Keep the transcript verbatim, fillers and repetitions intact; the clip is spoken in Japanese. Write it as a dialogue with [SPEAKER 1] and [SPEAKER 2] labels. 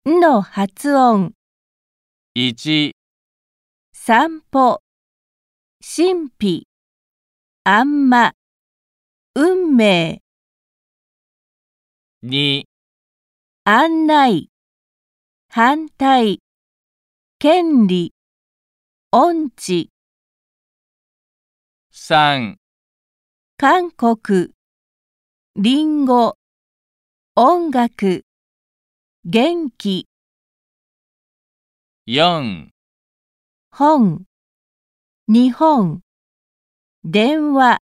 [SPEAKER 1] んの発音。
[SPEAKER 2] いち、
[SPEAKER 1] 散歩、神秘、あんま、運命、
[SPEAKER 2] に、
[SPEAKER 1] 案内、反対、権利、音痴、
[SPEAKER 2] さん、
[SPEAKER 1] 韓国、リンゴ、音楽、元気、
[SPEAKER 2] よん、
[SPEAKER 1] 本、日本、電話、